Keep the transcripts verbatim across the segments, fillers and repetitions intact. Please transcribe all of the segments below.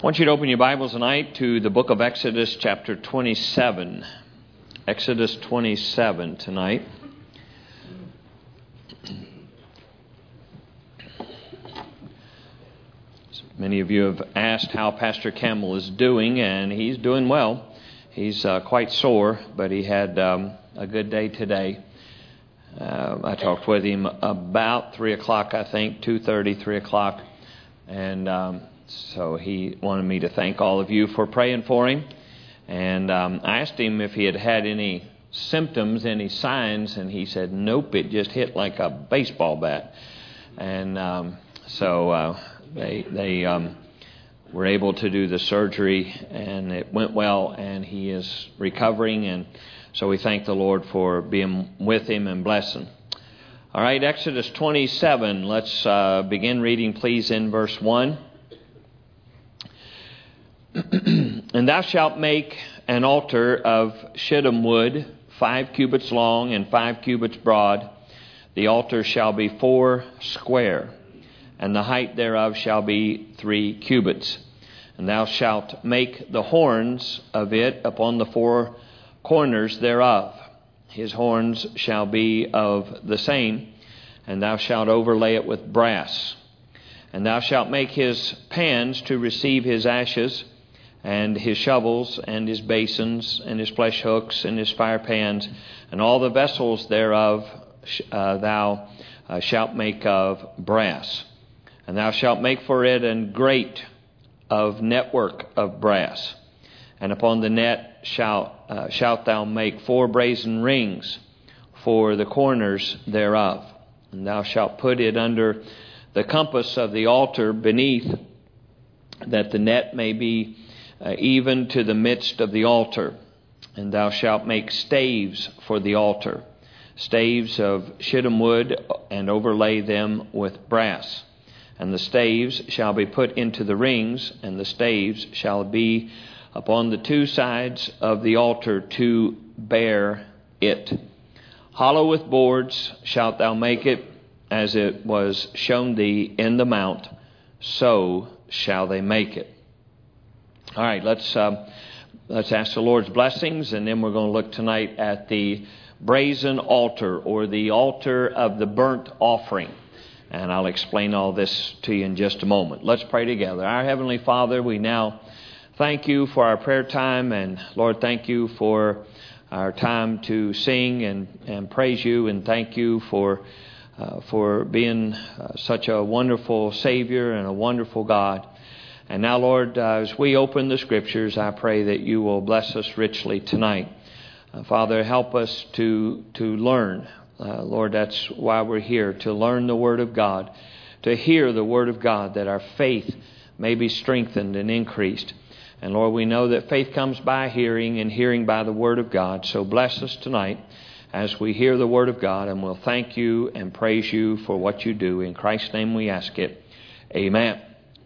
I want you to open your Bibles tonight to the book of Exodus chapter twenty-seven. Exodus twenty-seven tonight. Many of you have asked how Pastor Campbell is doing, and he's doing well. He's uh, quite sore, but he had um, a good day today. Uh, I talked with him about three o'clock, I think, two thirty, three o'clock, and um, so he wanted me to thank all of you for praying for him. And um, I asked him if he had had any symptoms, any signs, and he said, nope, it just hit like a baseball bat. And um, so uh, they they um, were able to do the surgery, and it went well, and he is recovering. And so we thank the Lord for being with him and blessing. All right, Exodus twenty-seven. Let's uh, begin reading, please, in verse one. And thou shalt make an altar of shittim wood, five cubits long and five cubits broad. The altar shall be four square, and the height thereof shall be three cubits. And thou shalt make the horns of it upon the four corners thereof. His horns shall be of the same, and thou shalt overlay it with brass. And thou shalt make his pans to receive his ashes, and his shovels, and his basins, and his flesh hooks, and his fire pans, and all the vessels thereof uh, thou uh, shalt make of brass. And thou shalt make for it an grate of network of brass. And upon the net shalt, uh, shalt thou make four brazen rings for the corners thereof. And thou shalt put it under the compass of the altar beneath, that the net may be Uh, even to the midst of the altar. And thou shalt make staves for the altar, staves of shittim wood, and overlay them with brass. And the staves shall be put into the rings, and the staves shall be upon the two sides of the altar to bear it. Hollow with boards shalt thou make it, as it was shown thee in the mount, so shall they make it. All right, let's um, let's ask the Lord's blessings, and then we're going to look tonight at the brazen altar, or the altar of the burnt offering. And I'll explain all this to you in just a moment. Let's pray together. Our Heavenly Father, we now thank you for our prayer time, and Lord, thank you for our time to sing and, and praise you, and thank you for uh, for being uh, such a wonderful Savior and a wonderful God. And now, Lord, uh, as we open the Scriptures, I pray that you will bless us richly tonight. Uh, Father, help us to to learn. Uh, Lord, that's why we're here, to learn the Word of God, to hear the Word of God, that our faith may be strengthened and increased. And Lord, we know that faith comes by hearing, and hearing by the Word of God. So bless us tonight as we hear the Word of God, and we'll thank you and praise you for what you do. In Christ's name we ask it. Amen.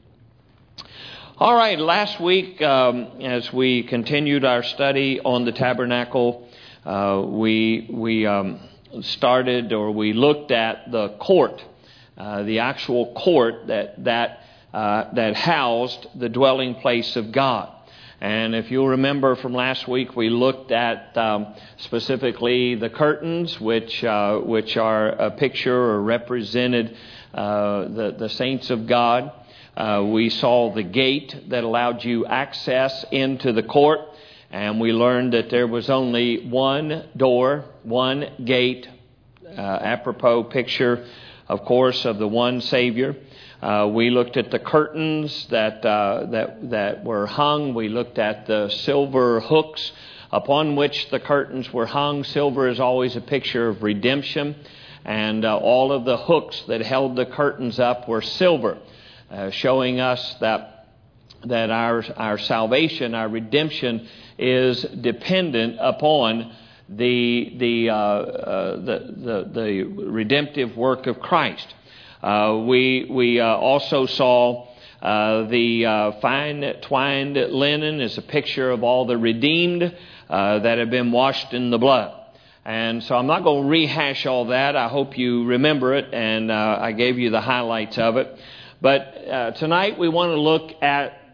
All right, last week, um, as we continued our study on the tabernacle, uh, we we um, started, or we looked at the court, uh, the actual court that that uh, that housed the dwelling place of God. And if you'll remember from last week, we looked at um, specifically the curtains, which uh, which are a picture or represented uh, the the saints of God. Uh, we saw the gate that allowed you access into the court, and we learned that there was only one door, one gate, uh, apropos picture, of course, of the one Savior. Uh, we looked at the curtains that uh, that that were hung. We looked at the silver hooks upon which the curtains were hung. Silver is always a picture of redemption, and uh, all of the hooks that held the curtains up were silver. Uh, showing us that that our our salvation, our redemption, is dependent upon the the uh, uh, the, the the redemptive work of Christ. Uh, we we uh, also saw uh, the uh, fine twined linen is a picture of all the redeemed uh, that have been washed in the blood. And so I'm not going to rehash all that. I hope you remember it, and uh, I gave you the highlights of it. But uh, tonight we want to look at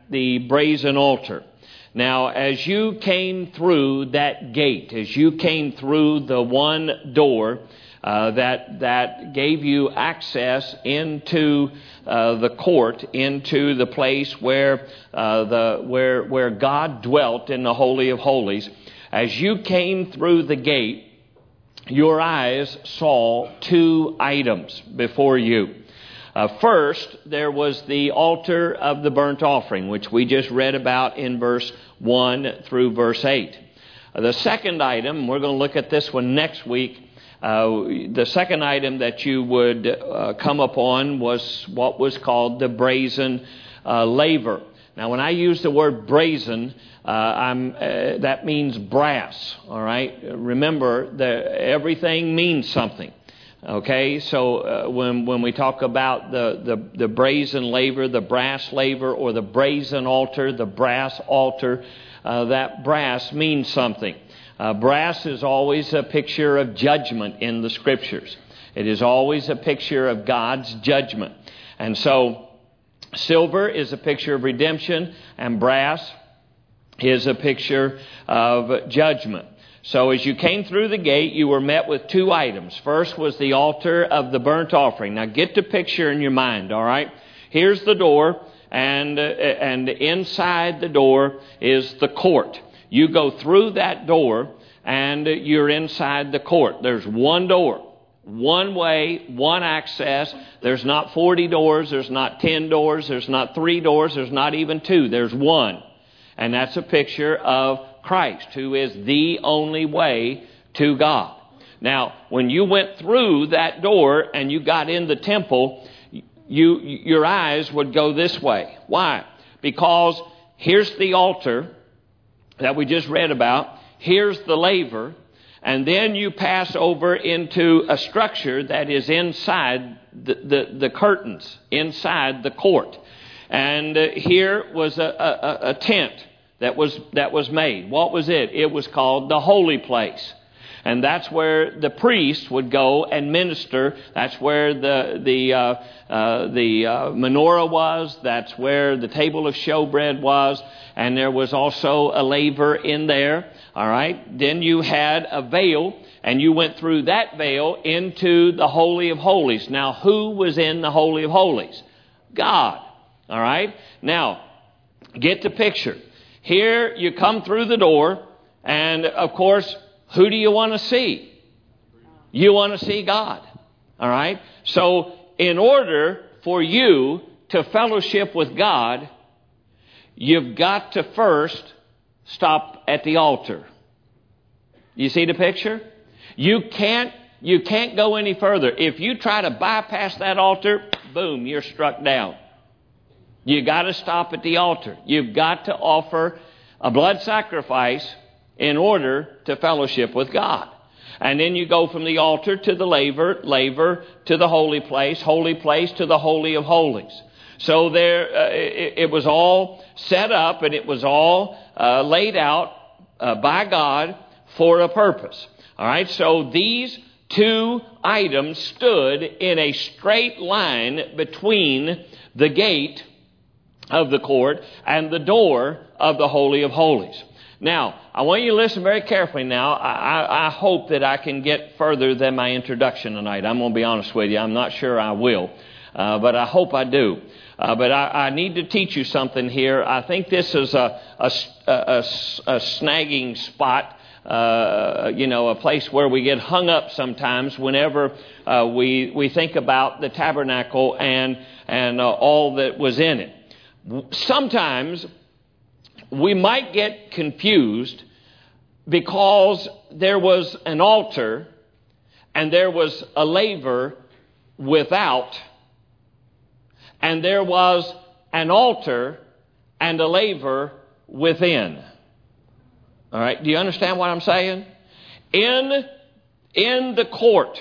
the brazen altar. Now, as you came through that gate, as you came through the one door uh, that that gave you access into uh, the court, into the place where uh, the where where God dwelt in the Holy of Holies, as you came through the gate, your eyes saw two items before you. Uh, first, there was the altar of the burnt offering, which we just read about in verse one through verse eight. Uh, the second item, we're going to look at this one next week. Uh, the second item that you would uh, come upon was what was called the brazen uh, laver. Now, when I use the word brazen, uh, I'm, uh, that means brass, all right? Remember, that everything means something. Okay, so uh, when when we talk about the, the, the brazen laver, the brass laver, or the brazen altar, the brass altar, uh, that brass means something. Uh, brass is always a picture of judgment in the Scriptures. It is always a picture of God's judgment. And so silver is a picture of redemption, and brass is a picture of judgment. So as you came through the gate, you were met with two items. First was the altar of the burnt offering. Now get the picture in your mind, all right? Here's the door, and uh, and inside the door is the court. You go through that door, and you're inside the court. There's one door, one way, one access. There's not forty doors. There's not ten doors. There's not three doors. There's not even two. There's one. And that's a picture of Christ, who is the only way to God. Now, when you went through that door and you got in the temple, you your eyes would go this way. Why? Because here's the altar that we just read about. Here's the laver. And then you pass over into a structure that is inside the, the, the curtains, inside the court. And uh, here was a, a, a tent that was that was made. What was it? It was called the holy place. And that's where the priest would go and minister. That's where the the uh, uh, the uh, menorah was. That's where the table of showbread was. And there was also a laver in there. All right. Then you had a veil, and you went through that veil into the Holy of Holies. Now, who was in the Holy of Holies? God. All right. Now, get the picture. Here you come through the door, and of course, who do you want to see? You want to see God. All right? So, in order for you to fellowship with God, you've got to first stop at the altar. You see the picture? You can't, you can't go any further. If you try to bypass that altar, boom, you're struck down. You got to stop at the altar. You've got to offer a blood sacrifice in order to fellowship with God. And then you go from the altar to the laver, laver to the holy place, holy place to the Holy of Holies. So there, uh, it, it was all set up, and it was all uh, laid out uh, by God for a purpose. All right. So these two items stood in a straight line between the gate of the court and the door of the Holy of Holies. Now, I want you to listen very carefully now. I, I, I hope that I can get further than my introduction tonight. I'm going to be honest with you. I'm not sure I will, uh, but I hope I do. Uh, but I, I need to teach you something here. I think this is a, a, a, a snagging spot, uh, you know, a place where we get hung up sometimes whenever uh, we we think about the tabernacle and and uh, all that was in it. Sometimes we might get confused because there was an altar and there was a laver without, and there was an altar and a laver within. All right, do you understand what I'm saying? In, in the court,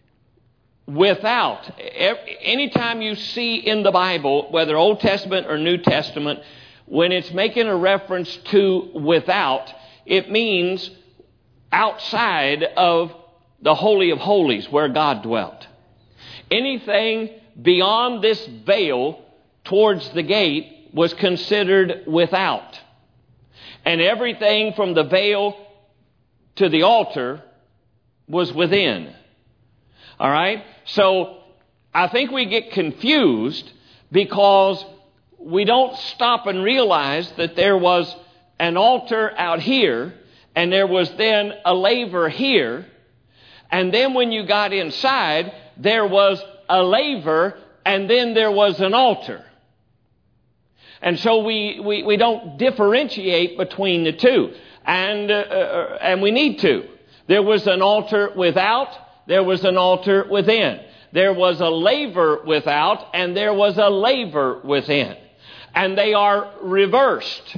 without, anytime you see in the Bible, whether Old Testament or New Testament, when it's making a reference to without, it means outside of the Holy of Holies where God dwelt. Anything beyond this veil towards the gate was considered without. And everything from the veil to the altar was within. All right? So I think we get confused because we don't stop and realize that there was an altar out here, and there was then a laver here, and then when you got inside, there was a laver, and then there was an altar. And so we, we, we don't differentiate between the two, and, uh, and we need to. There was an altar without, there was an altar within. There was a laver without, and there was a laver within. And they are reversed.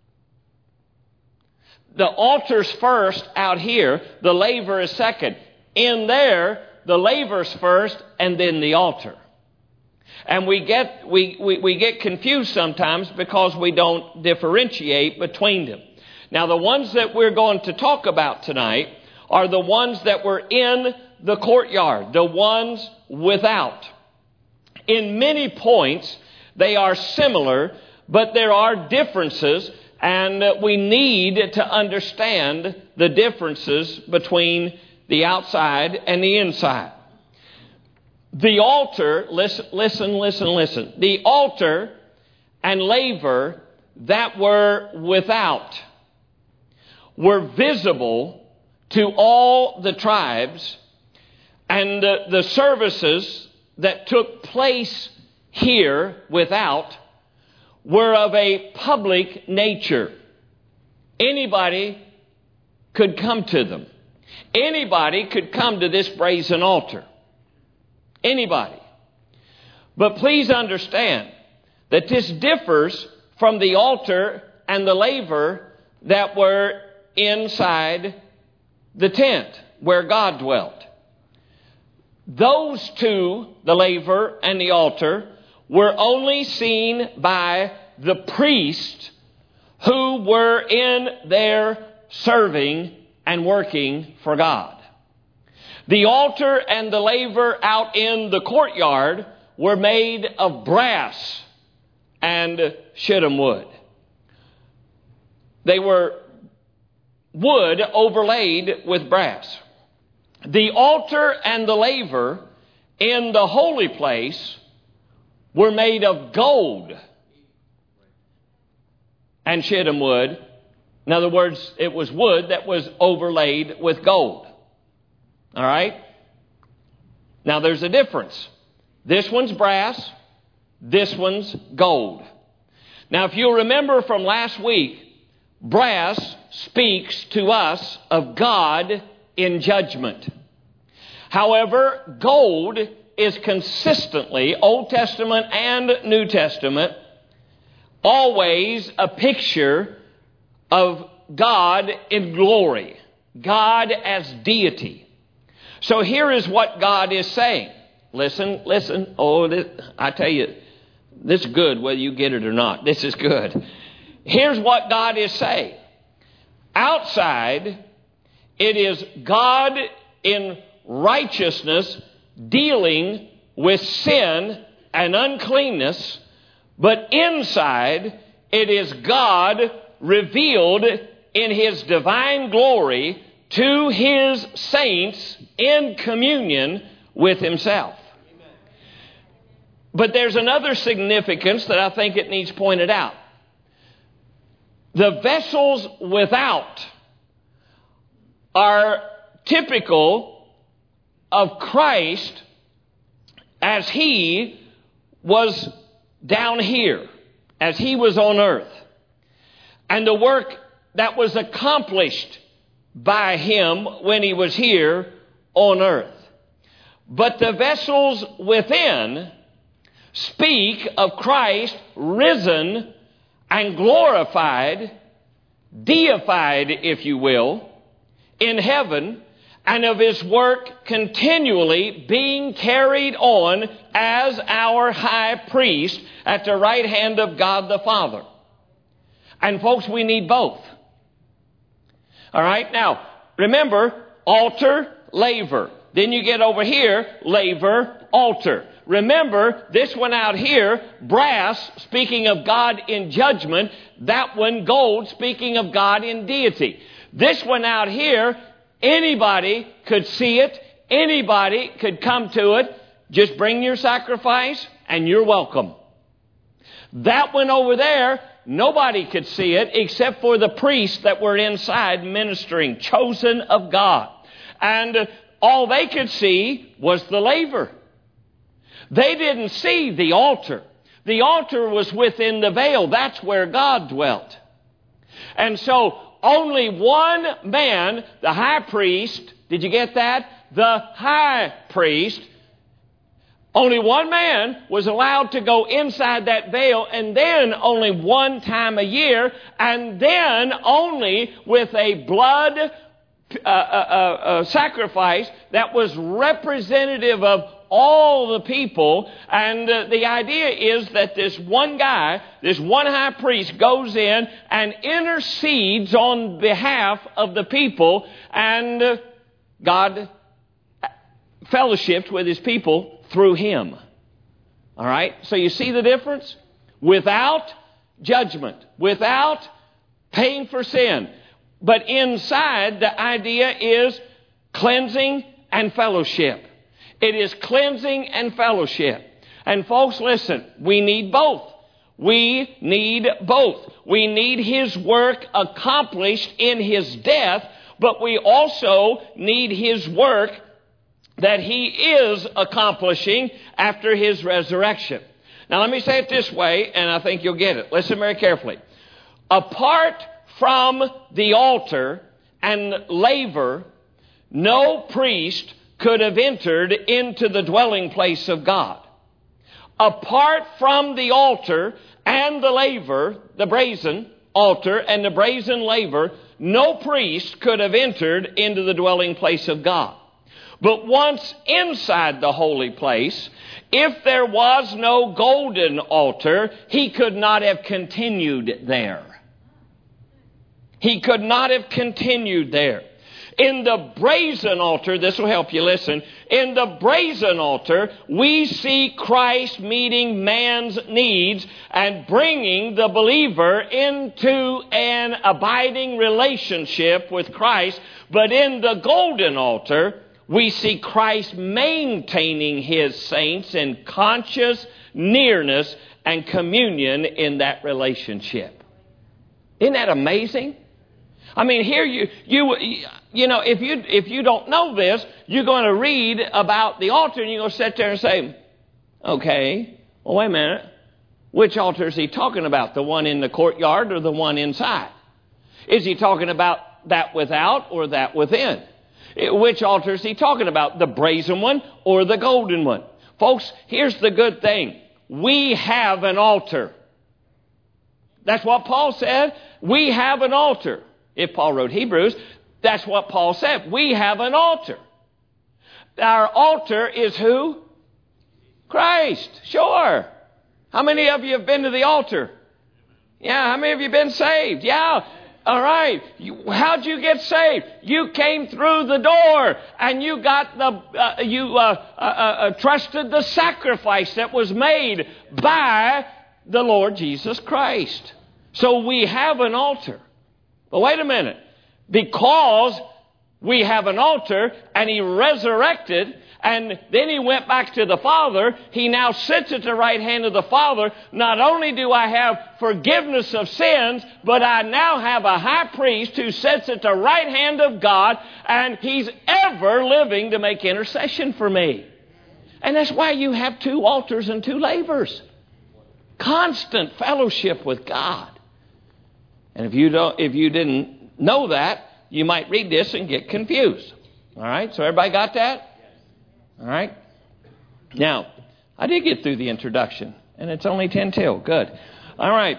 The altar's first out here, the laver is second. In there, the laver's first, and then the altar. And we get we, we, we get confused sometimes because we don't differentiate between them. Now, the ones that we're going to talk about tonight are the ones that were in the courtyard, the ones without. In many points, they are similar, but there are differences, and we need to understand the differences between the outside and the inside. The altar, listen, listen, listen, listen. The altar and laver that were without were visible to all the tribes, and the, the services that took place here without were of a public nature. Anybody could come to them. Anybody could come to this brazen altar. Anybody. But please understand that this differs from the altar and the laver that were inside the tent where God dwelt. Those two, the laver and the altar, were only seen by the priests who were in there serving and working for God. The altar and the laver out in the courtyard were made of brass and shittim wood. They were wood overlaid with brass. The altar and the laver in the holy place were made of gold and shittim wood. In other words, it was wood that was overlaid with gold. All right? Now there's a difference. This one's brass. This one's gold. Now if you'll remember from last week, brass speaks to us of God in judgment. However, gold is consistently, Old Testament and New Testament, always a picture of God in glory. God as deity. So here is what God is saying. Listen, listen. Oh, this, I tell you, this is good whether you get it or not. This is good. Here's what God is saying. Outside, it is God in righteousness dealing with sin and uncleanness, but inside, it is God revealed in His divine glory to His saints in communion with Himself. Amen. But there's another significance that I think it needs pointed out. The vessels without are typical of Christ as He was down here, as He was on earth, and the work that was accomplished by Him when He was here on earth. But the vessels within speak of Christ risen and glorified, deified, if you will, in heaven, and of His work continually being carried on as our high priest at the right hand of God the Father. And folks, we need both. All right, now, remember, altar, laver. Then you get over here, laver, altar. Remember, this one out here, brass, speaking of God in judgment. That one, gold, speaking of God in deity. This one out here, anybody could see it. Anybody could come to it. Just bring your sacrifice and you're welcome. That one over there, nobody could see it except for the priests that were inside ministering, chosen of God. And all they could see was the laver. They didn't see the altar. The altar was within the veil. That's where God dwelt. And so only one man, the high priest, did you get that? The high priest, only one man was allowed to go inside that veil, and then only one time a year, and then only with a blood uh, uh, uh, sacrifice that was representative of all the people. And uh, the idea is that this one guy, this one high priest, goes in and intercedes on behalf of the people, and uh, God fellowshipped with his people through him. All right? So you see the difference? Without judgment, without paying for sin. But inside, the idea is cleansing and fellowship. It is cleansing and fellowship. And folks, listen, we need both. We need both. We need his work accomplished in his death, but we also need his work that he is accomplishing after his resurrection. Now let me say it this way, and I think you'll get it. Listen very carefully. Apart from the altar and laver, no priest could have entered into the dwelling place of God. Apart from the altar and the laver, the brazen altar and the brazen laver, no priest could have entered into the dwelling place of God. But once inside the holy place, if there was no golden altar, he could not have continued there. He could not have continued there. In the brazen altar, this will help you listen, in the brazen altar, we see Christ meeting man's needs and bringing the believer into an abiding relationship with Christ. But in the golden altar, we see Christ maintaining his saints in conscious nearness and communion in that relationship. Isn't that amazing? I mean, here you, you, you know, if you, if you don't know this, you're going to read about the altar and you're going to sit there and say, okay, well, wait a minute. Which altar is he talking about? The one in the courtyard or the one inside? Is he talking about that without or that within? Which altar is he talking about? The brazen one or the golden one? Folks, here's the good thing. We have an altar. That's what Paul said. We have an altar. If Paul wrote Hebrews, that's what Paul said. We have an altar. Our altar is who? Christ. Sure. How many of you have been to the altar? Yeah. How many of you have been saved? Yeah. All right. You, how'd you get saved? You came through the door and you got the, uh, you uh, uh, uh, trusted the sacrifice that was made by the Lord Jesus Christ. So we have an altar. But wait a minute. Because we have an altar and he resurrected and then he went back to the Father, he now sits at the right hand of the Father. Not only do I have forgiveness of sins, but I now have a high priest who sits at the right hand of God, and he's ever living to make intercession for me. And that's why you have two altars and two lavers. Constant fellowship with God. And if you don't, if you didn't know that, you might read this and get confused. All right? So everybody got that? All right? Now, I did get through the introduction, and it's only ten till. Good. All right.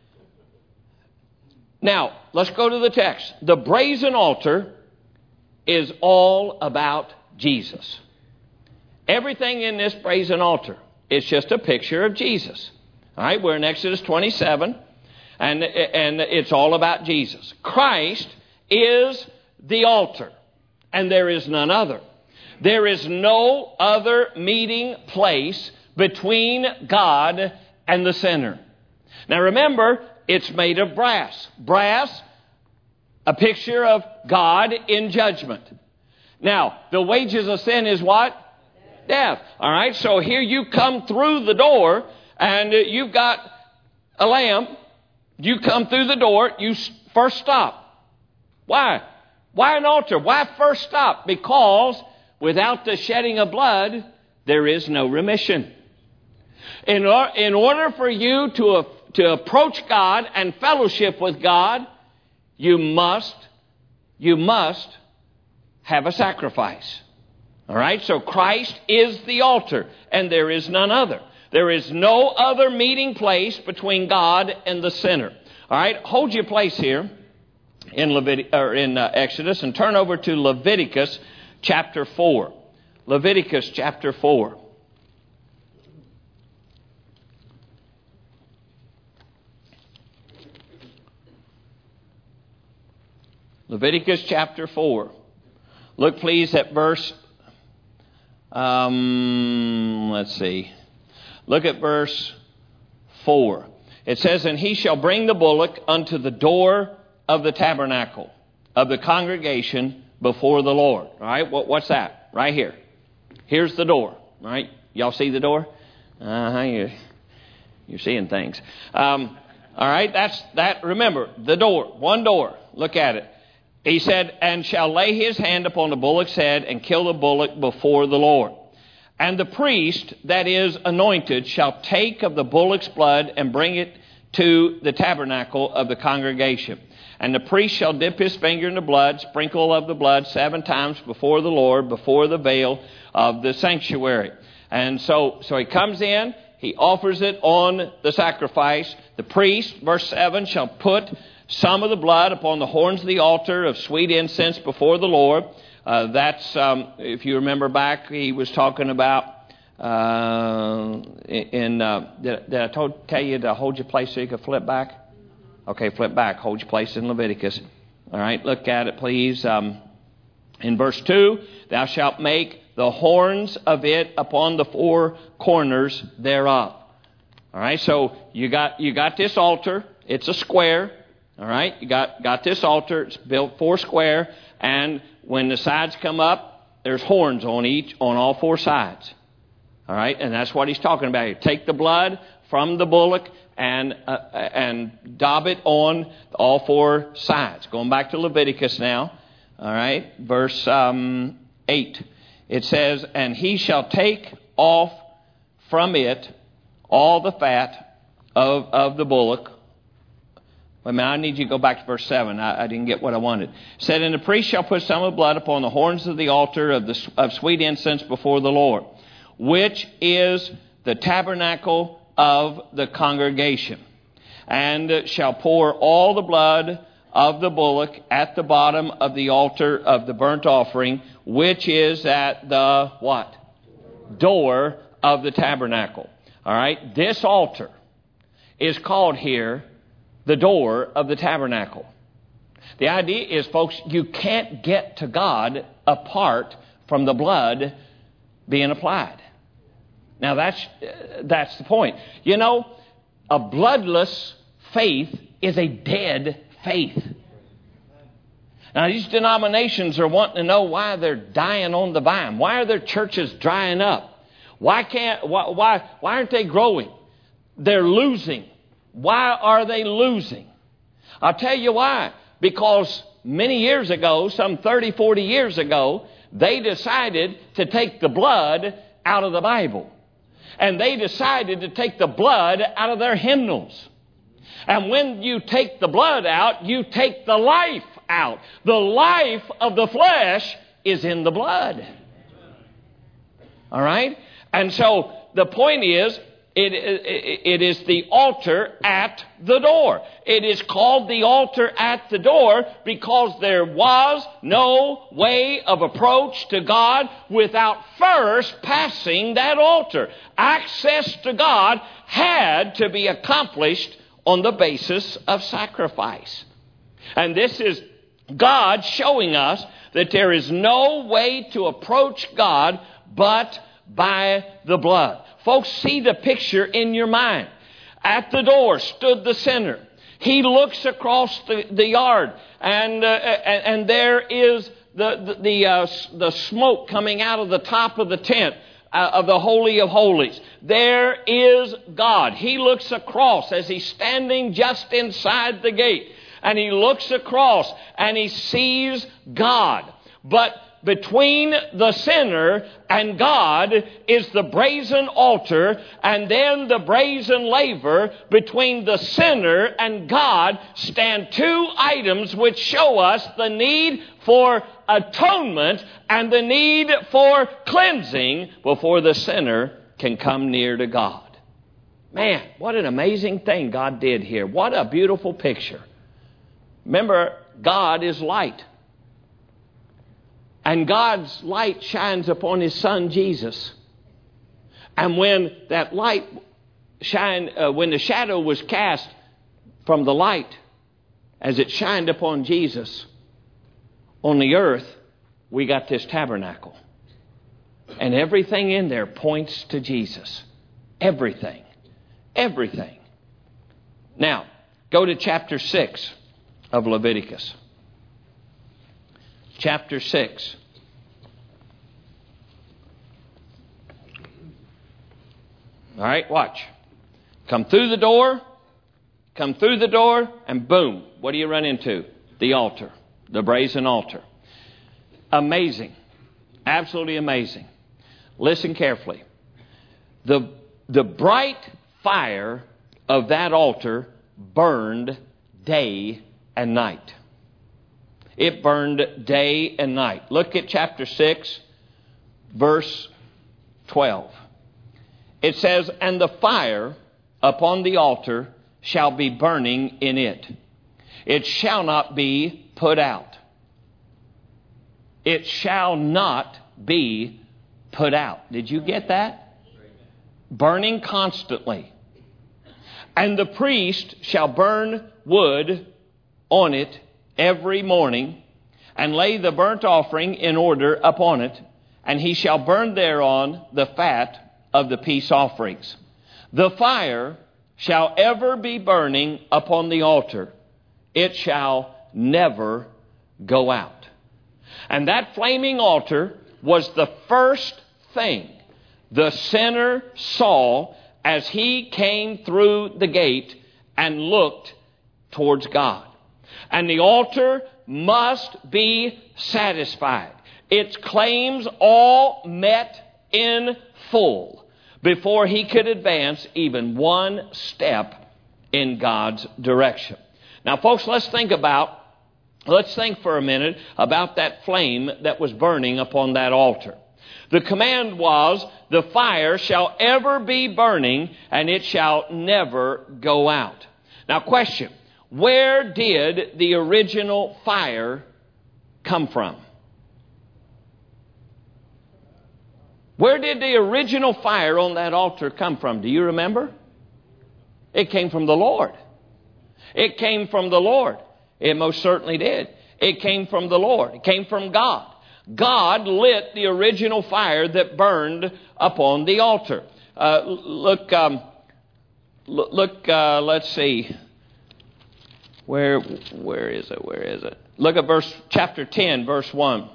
Now, let's go to the text. The brazen altar is all about Jesus. Everything in this brazen altar is just a picture of Jesus. All right? We're in Exodus twenty-seven, and, and it's all about Jesus. Christ is the altar, and there is none other. There is no other meeting place between God and the sinner. Now remember, it's made of brass. Brass, a picture of God in judgment. Now, the wages of sin is what? Death. All right, so here you come through the door, and you've got a lamb. You come through the door, you first stop. Why? Why an altar? Why first stop? Because without the shedding of blood, there is no remission. In, or, in order for you to, uh, to approach God and fellowship with God, you must, you must have a sacrifice. All right, so Christ is the altar, and there is none other. There is no other meeting place between God and the sinner. All right, hold your place here in Levit- or in uh, Exodus, and turn over to Leviticus chapter four. Leviticus chapter four. Leviticus chapter four. Look please at verse, um, let's see. Look at verse four. It says, "And he shall bring the bullock unto the door of the tabernacle of the congregation before the Lord." All right, what, what's that? Right here. Here's the door. All right, y'all see the door? Uh-huh, you, you're seeing things. Um, all right, that's that. Remember, the door, one door. Look at it. He said, "And shall lay his hand upon the bullock's head and kill the bullock before the Lord. And the priest that is anointed shall take of the bullock's blood and bring it to the tabernacle of the congregation. And the priest shall dip his finger in the blood, sprinkle of the blood seven times before the Lord, before the veil of the sanctuary." And so, so he comes in, he offers it on the sacrifice. The priest, verse seven, shall put some of the blood upon the horns of the altar of sweet incense before the Lord. Uh, that's, um, if you remember back, he was talking about, uh, in, uh, did, did I told, tell you to hold your place so you could flip back? Okay, flip back. Hold your place in Leviticus. All right, look at it, please. Um, in verse two, "Thou shalt make the horns of it upon the four corners thereof." All right, so you got you got this altar. It's a square. All right, you got, got this altar. It's built four square, and when the sides come up, there's horns on each, on all four sides. All right, and that's what he's talking about here. Take the blood from the bullock and uh, and daub it on all four sides. Going back to Leviticus now. All right, verse um, eight. It says, "And he shall take off from it all the fat of, of the bullock." Wait a minute, I need you to go back to verse seven. I, I didn't get what I wanted. It said, "And the priest shall put some of the blood upon the horns of the altar of, the, of sweet incense before the Lord, which is the tabernacle of the congregation, and shall pour all the blood of the bullock at the bottom of the altar of the burnt offering, which is at the," what? "Door of the tabernacle." All right, this altar is called here the door of the tabernacle. The idea is, folks, you can't get to God apart from the blood being applied. Now, that's, that's the point. You know, a bloodless faith is a dead faith. Now, these denominations are wanting to know why they're dying on the vine. Why are their churches drying up? Why can't, why, why, why aren't they growing? They're losing. Why are they losing? I'll tell you why. Because many years ago, some thirty, forty years ago, they decided to take the blood out of the Bible. And they decided to take the blood out of their hymnals. And when you take the blood out, you take the life out. The life of the flesh is in the blood. All right? And so the point is, It, it, it is the altar at the door. It is called the altar at the door because there was no way of approach to God without first passing that altar. Access to God had to be accomplished on the basis of sacrifice. And this is God showing us that there is no way to approach God but by the blood. Folks, see the picture in your mind. At the door stood the sinner. He looks across the, the yard, and, uh, and and there is the the the, uh, the smoke coming out of the top of the tent uh, of the Holy of Holies. There is God. He looks across as he's standing just inside the gate, and he looks across and he sees God. But between the sinner and God is the brazen altar, and then the brazen laver. Between the sinner and God stand two items which show us the need for atonement and the need for cleansing before the sinner can come near to God. Man, what an amazing thing God did here. What a beautiful picture. Remember, God is light. And God's light shines upon His Son, Jesus. And when that light shine, uh, when the shadow was cast from the light, as it shined upon Jesus on the earth, we got this tabernacle. And everything in there points to Jesus. Everything. Everything. Now, go to chapter six of Leviticus. Chapter six. All right, watch. Come through the door, come through the door, and boom, what do you run into? The altar, the brazen altar. Amazing. Absolutely amazing. Listen carefully. The, the bright fire of that altar burned day and night. It burned day and night. Look at chapter six, verse twelve. It says, and the fire upon the altar shall be burning in it. It shall not be put out. It shall not be put out. Did you get that? Burning constantly. And the priest shall burn wood on it every morning, and lay the burnt offering in order upon it, and he shall burn thereon the fat of the peace offerings. The fire shall ever be burning upon the altar. It shall never go out. And that flaming altar was the first thing the sinner saw as he came through the gate and looked towards God. And the altar must be satisfied. Its claims all met in full before he could advance even one step in God's direction. Now, folks, let's think about, let's think for a minute about that flame that was burning upon that altar. The command was, the fire shall ever be burning, and it shall never go out. Now, question. Where did the original fire come from? Where did the original fire on that altar come from? Do you remember? It came from the Lord. It came from the Lord. It most certainly did. It came from the Lord. It came from God. God lit the original fire that burned upon the altar. Uh, look, um, look. Uh, let's see. Where, where is it? Where is it? Look at verse, chapter ten, verse one.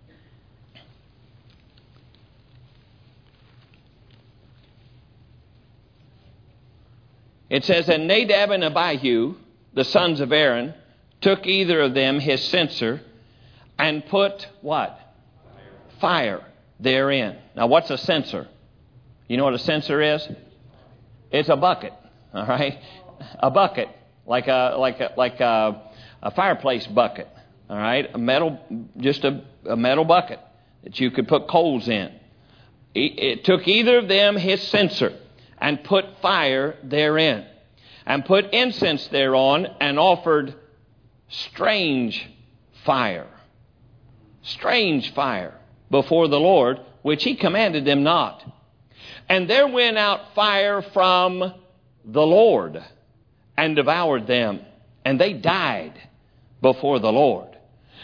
It says, and Nadab and Abihu, the sons of Aaron, took either of them his censer and put what? Fire. Fire therein. Now, what's a censer? You know what a censer is? It's a bucket. All right, a bucket. Like a like a like a, a fireplace bucket, all right, a metal, just a, a metal bucket that you could put coals in. It, it took either of them his censer and put fire therein, and put incense thereon, and offered strange fire, strange fire before the Lord, which He commanded them not. And there went out fire from the Lord, and devoured them, and they died before the Lord.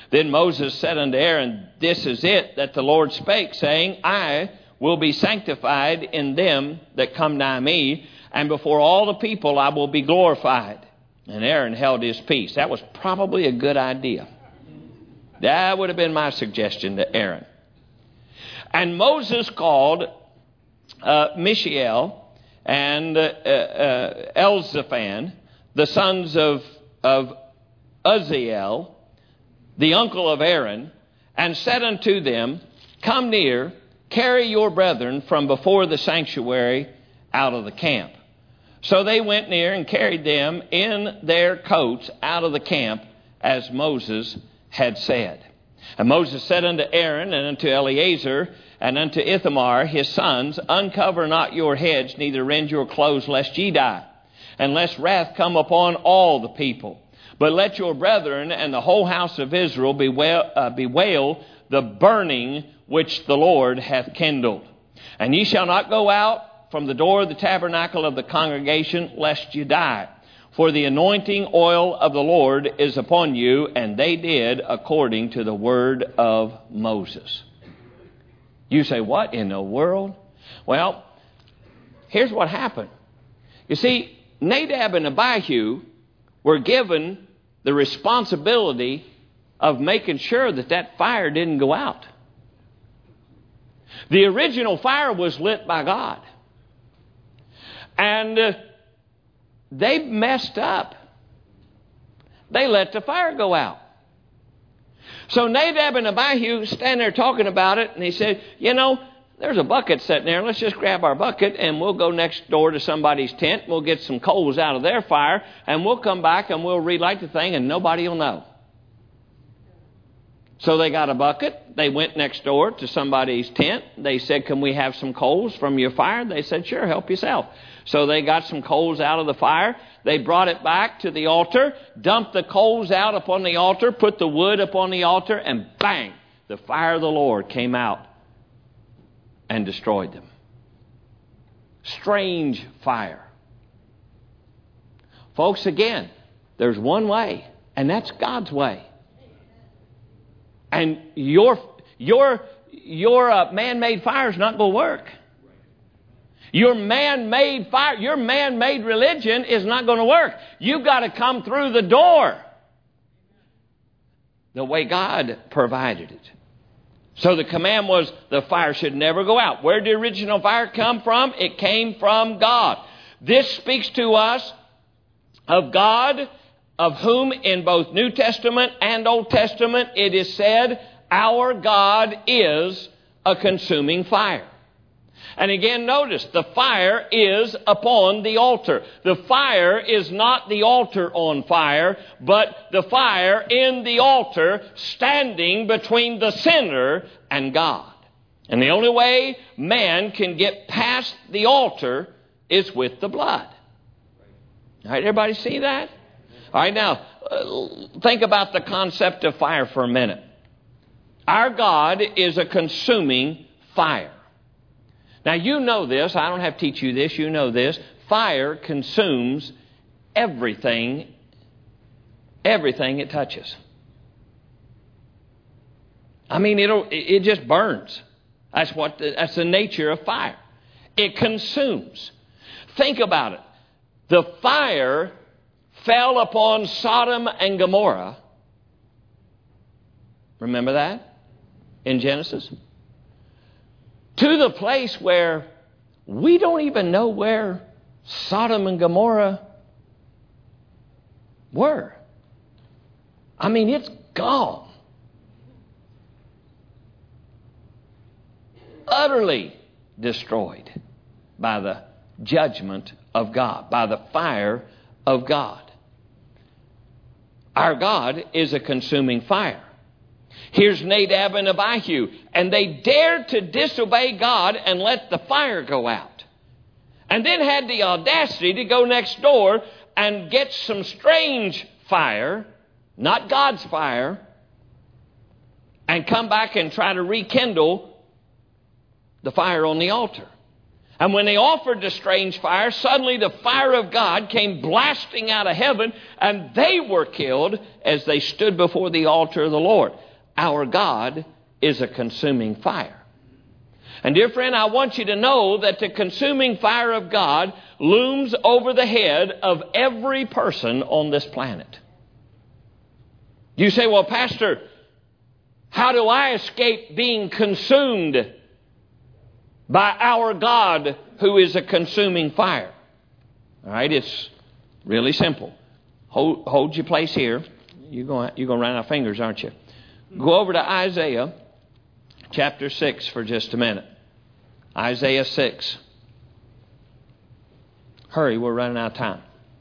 Then Moses said unto Aaron, This is it that the Lord spake, saying, I will be sanctified in them that come nigh me, and before all the people I will be glorified. And Aaron held his peace. That was probably a good idea. That would have been my suggestion to Aaron. And Moses called uh, Mishael and uh, uh, Elzaphan, the sons of, of Uzziel, the uncle of Aaron, and said unto them, Come near, carry your brethren from before the sanctuary out of the camp. So they went near and carried them in their coats out of the camp, as Moses had said. And Moses said unto Aaron and unto Eleazar and unto Ithamar his sons, Uncover not your heads, neither rend your clothes, lest ye die, and lest wrath come upon all the people. But let your brethren and the whole house of Israel bewail, uh, bewail the burning which the Lord hath kindled. And ye shall not go out from the door of the tabernacle of the congregation, lest you die. For the anointing oil of the Lord is upon you. And they did according to the word of Moses. You say, what in the world? Well, here's what happened. You see, Nadab and Abihu were given the responsibility of making sure that that fire didn't go out. The original fire was lit by God. And uh, they messed up. They let the fire go out. So Nadab and Abihu stand there talking about it, and he said, you know, there's a bucket sitting there. Let's just grab our bucket, and we'll go next door to somebody's tent. We'll get some coals out of their fire, and we'll come back, and we'll relight the thing, and nobody will know. So they got a bucket. They went next door to somebody's tent. They said, can we have some coals from your fire? They said, sure, help yourself. So they got some coals out of the fire. They brought it back to the altar, dumped the coals out upon the altar, put the wood upon the altar, and bang, the fire of the Lord came out and destroyed them. Strange fire. Folks, again, there's one way, and that's God's way. And your, your, your uh, man-made fire is not going to work. Your man-made fire, your man-made religion is not going to work. You've got to come through the door the way God provided it. So the command was the fire should never go out. Where did the original fire come from? It came from God. This speaks to us of God, of whom in both New Testament and Old Testament it is said, our God is a consuming fire. And again, notice, the fire is upon the altar. The fire is not the altar on fire, but the fire in the altar standing between the sinner and God. And the only way man can get past the altar is with the blood. All right, everybody see that? All right, now, uh, think about the concept of fire for a minute. Our God is a consuming fire. Now, you know this. I don't have to teach you this. You know this. Fire consumes everything, everything it touches. I mean, it'll, it just burns. That's what. The, that's the nature of fire. It consumes. Think about it. The fire fell upon Sodom and Gomorrah. Remember that in Genesis? To the place where we don't even know where Sodom and Gomorrah were. I mean, it's gone. Utterly destroyed by the judgment of God, by the fire of God. Our God is a consuming fire. Here's Nadab and Abihu, and they dared to disobey God and let the fire go out. And then had the audacity to go next door and get some strange fire, not God's fire, and come back and try to rekindle the fire on the altar. And when they offered the strange fire, suddenly the fire of God came blasting out of heaven, and they were killed as they stood before the altar of the Lord. Our God is a consuming fire. And dear friend, I want you to know that the consuming fire of God looms over the head of every person on this planet. You say, well, Pastor, how do I escape being consumed by our God who is a consuming fire? All right, it's really simple. Hold, hold your place here. You're going, you're going to run out of fingers, aren't you? Go over to Isaiah chapter six for just a minute. Isaiah six. Hurry, we're running out of time.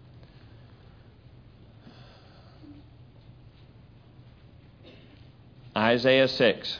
Isaiah six.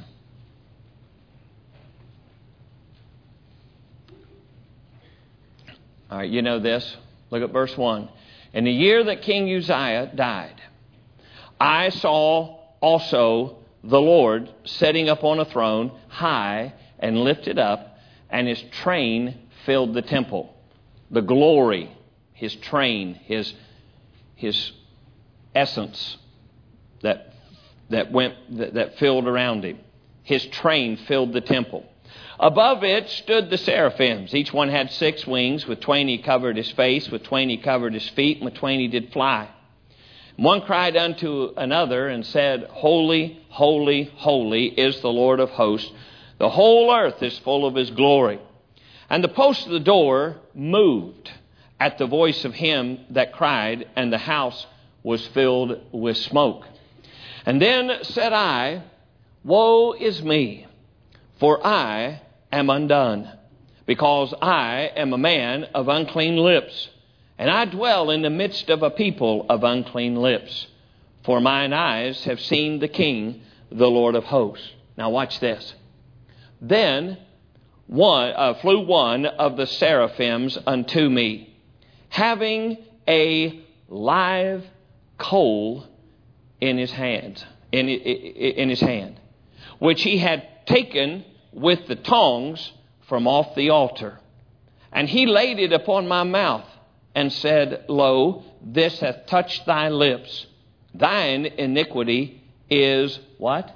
All right, you know this. Look at verse one. In the year that King Uzziah died, I saw also the Lord sitting upon a throne, high and lifted up, and his train filled the temple. The glory, his train, his, his essence that, that, went, that, that filled around him. His train filled the temple. Above it stood the seraphims. Each one had six wings. With twain he covered his face, with twain he covered his feet, and with twain he did fly. One cried unto another and said, Holy, holy, holy is the Lord of hosts. The whole earth is full of his glory. And the post of the door moved at the voice of him that cried, and the house was filled with smoke. And then said I, Woe is me, for I am undone, because I am a man of unclean lips, and I dwell in the midst of a people of unclean lips. For mine eyes have seen the King, the Lord of hosts. Now watch this. Then one uh, flew one of the seraphims unto me, having a live coal in his hand, in, in his hand, which he had taken with the tongs from off the altar. And he laid it upon my mouth, and said, Lo, this hath touched thy lips. Thine iniquity is what?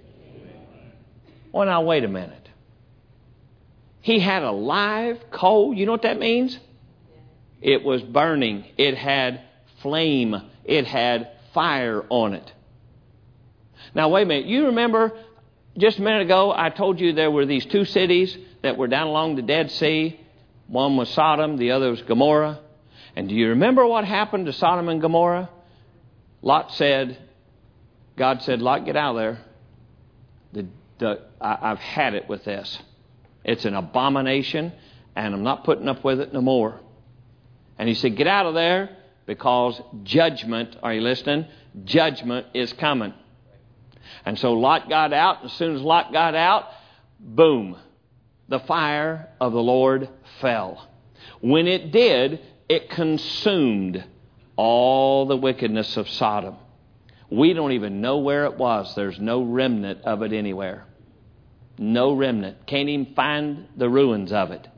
Well, now wait a minute. He had a live coal. You know what that means? It was burning. It had flame. It had fire on it. Now wait a minute. You remember just a minute ago I told you there were these two cities that were down along the Dead Sea. One was Sodom. The other was Gomorrah. And do you remember what happened to Sodom and Gomorrah? Lot said, God said, Lot, get out of there. The, the, I, I've had it with this. It's an abomination, and I'm not putting up with it no more. And he said, get out of there, because judgment, are you listening? Judgment is coming. And so Lot got out. As soon as Lot got out, boom, the fire of the Lord fell. When it did, it consumed all the wickedness of Sodom. We don't even know where it was. There's no remnant of it anywhere. No remnant. Can't even find the ruins of it.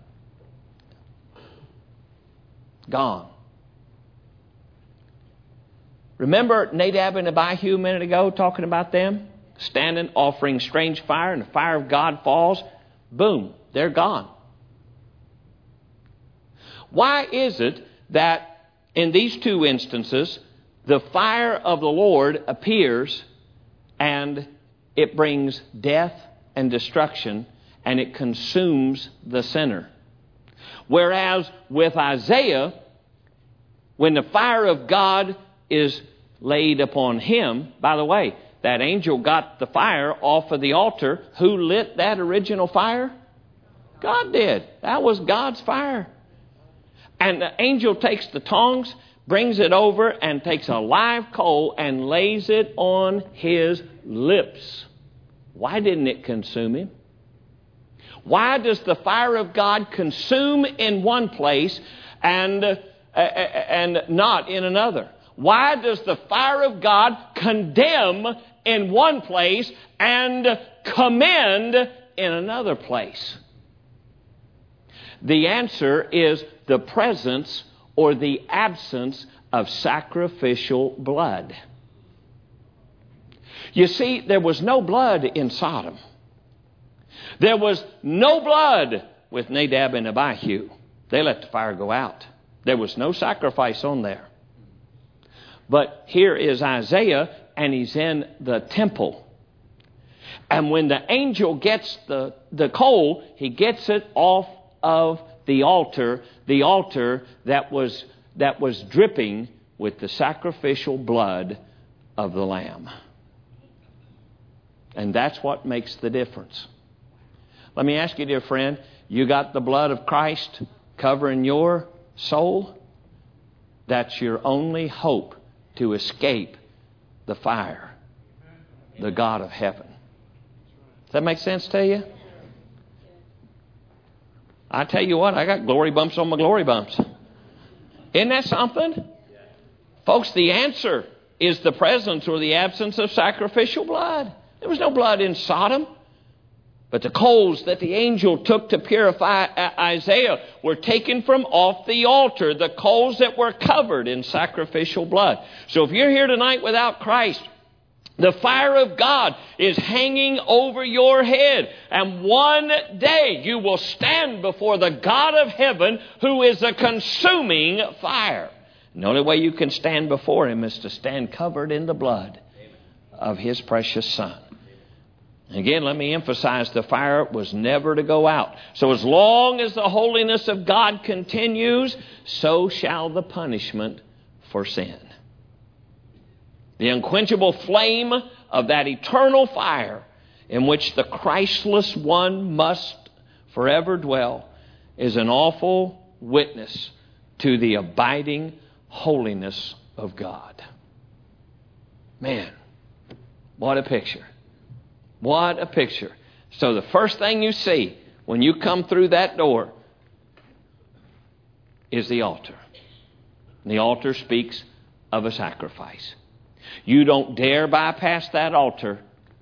Gone. Remember Nadab and Abihu a minute ago talking about them? Standing, offering strange fire, and the fire of God falls. Boom, they're gone. Why is it that in these two instances, the fire of the Lord appears and it brings death and destruction and it consumes the sinner? Whereas with Isaiah, when the fire of God is laid upon him, by the way, that angel got the fire off of the altar. Who lit that original fire? God did. That was God's fire. And the angel takes the tongs, brings it over, and takes a live coal and lays it on his lips. Why didn't it consume him? Why does the fire of God consume in one place and, uh, and not in another? Why does the fire of God condemn in one place and commend in another place? The answer is the presence or the absence of sacrificial blood. You see, there was no blood in Sodom. There was no blood with Nadab and Abihu. They let the fire go out. There was no sacrifice on there. But here is Isaiah, and he's in the temple. And when the angel gets the, the coal, he gets it off of the altar, the altar that was, that was dripping with the sacrificial blood of the Lamb. And that's what makes the difference. Let me ask you, dear friend, you got the blood of Christ covering your soul? That's your only hope to escape the fire, the God of heaven. Does that make sense to you? I tell you what, I got glory bumps on my glory bumps. Isn't that something? Folks, the answer is the presence or the absence of sacrificial blood. There was no blood in Sodom. But the coals that the angel took to purify Isaiah were taken from off the altar, the coals that were covered in sacrificial blood. So if you're here tonight without Christ, the fire of God is hanging over your head. And one day you will stand before the God of heaven, who is a consuming fire. And the only way you can stand before Him is to stand covered in the blood of His precious Son. Again, let me emphasize, the fire was never to go out. So as long as the holiness of God continues, so shall the punishment for sin. The unquenchable flame of that eternal fire in which the Christless one must forever dwell is an awful witness to the abiding holiness of God. Man, what a picture. What a picture. So the first thing you see when you come through that door is the altar. And the altar speaks of a sacrifice. You don't dare bypass that altar,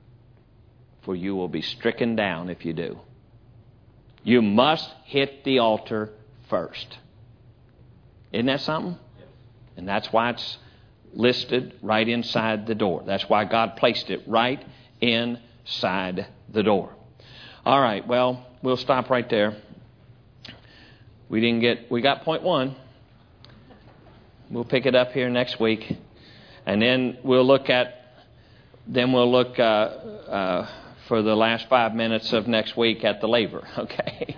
for you will be stricken down if you do. You must hit the altar first. Isn't that something? And that's why it's listed right inside the door. That's why God placed it right inside the door. All right, well, we'll stop right there. We didn't get, we got point one. We'll pick it up here next week. And then we'll look at, then we'll look uh, uh, for the last five minutes of next week at the laver, okay?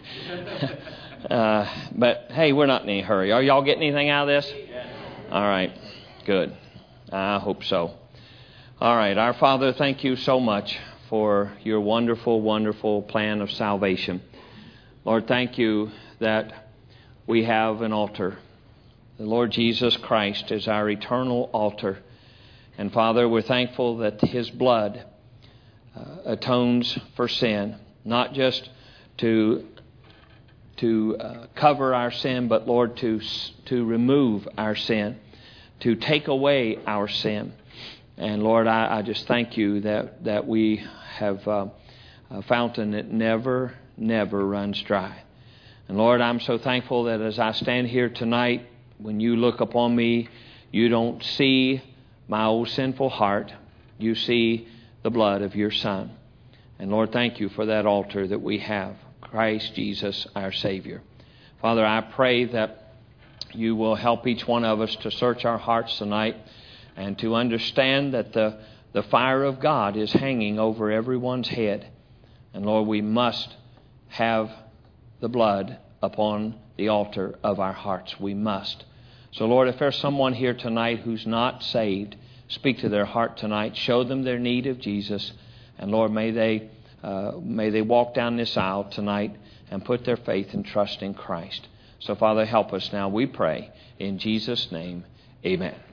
uh, but, hey, we're not in any hurry. Are y'all getting anything out of this? All right, good. I hope so. All right, our Father, thank you so much for your wonderful, wonderful plan of salvation. Lord, thank you that we have an altar. The Lord Jesus Christ is our eternal altar. And Father, we're thankful that His blood uh, atones for sin, not just to to uh, cover our sin, but Lord, to to remove our sin, to take away our sin. And Lord, I, I just thank you that that we have uh, a fountain that never, never runs dry. And Lord, I'm so thankful that as I stand here tonight, when you look upon me, you don't see my old sinful heart. You see the blood of your Son. And Lord, thank you for that altar that we have, Christ Jesus, our Savior. Father, I pray that you will help each one of us to search our hearts tonight and to understand that the, the fire of God is hanging over everyone's head. And Lord, we must have the blood upon the altar of our hearts. We must. So Lord, if there's someone here tonight who's not saved, speak to their heart tonight. Show them their need of Jesus. And Lord, may they uh, may they walk down this aisle tonight and put their faith and trust in Christ. So Father, help us now, we pray. In Jesus' name, amen.